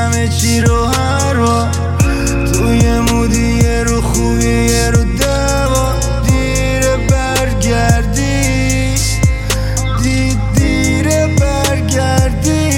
همه چی رو هر بار تو یه مودی یه رو خوبی یه رو دوا دیره برگردی دیره برگردی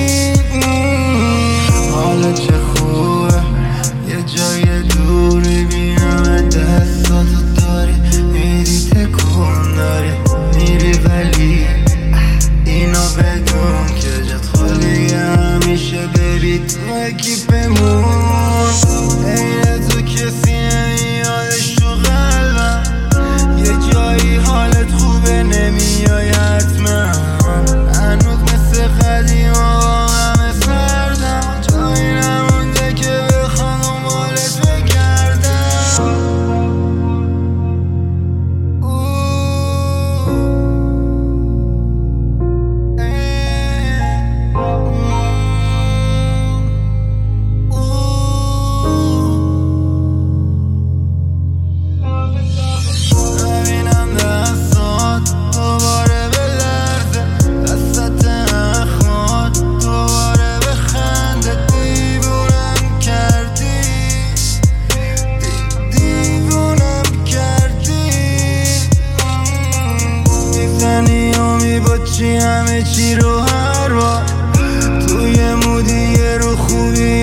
حالا چه خوبه یه جای دوری بینم دستاتو داری میری تکون داری میری ولی اینو بدون که جت خالیه همیشه بری تو اکیپمون این تو کسی نمیادش تو قلبم یه جایی حالت خوبه نمیای حتما هنوز مثل قدیم آقا همه سردم جایی نمونده که بخوام دنبالت بگردم همه چی رو هر بار تو یه مودی یه رو خوبی